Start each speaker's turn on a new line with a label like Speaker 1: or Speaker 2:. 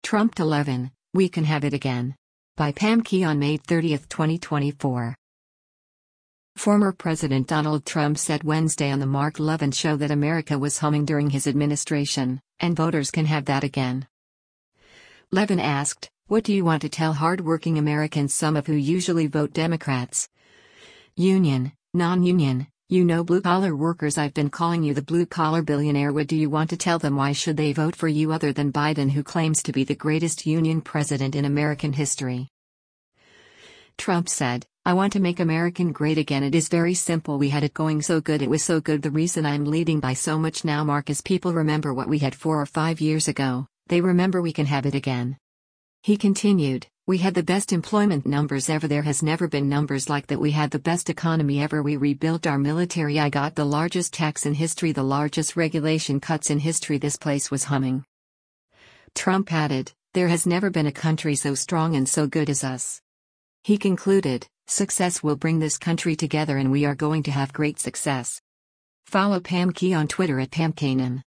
Speaker 1: Trump 11, We Can Have It Again. By Pam Key on May 30, 2024. Former President Donald Trump said Wednesday on the Mark Levin show that America was humming during his administration, and voters can have that again. Levin asked, "What do you want to tell hard-working Americans, some of who usually vote Democrats? Union, non-union, blue-collar workers, I've been calling you the blue-collar billionaire. What do you want to tell them? Why should they vote for you other than Biden, who claims to be the greatest union president in American history?" Trump said, "I want to make America great again. It is very simple. We had it going so good. It was so good. The reason I'm leading by so much now, Mark, is people remember what we had 4 or 5 years ago. They remember we can have it again." He continued, "We had the best employment numbers ever. There has never been numbers like that. We had the best economy ever. We rebuilt our military. I got the largest tax in history, the largest regulation cuts in history. This place was humming." Trump added, "There has never been a country so strong and so good as us." He concluded, "Success will bring this country together and we are going to have great success." Follow Pam Key on Twitter at PamKanan.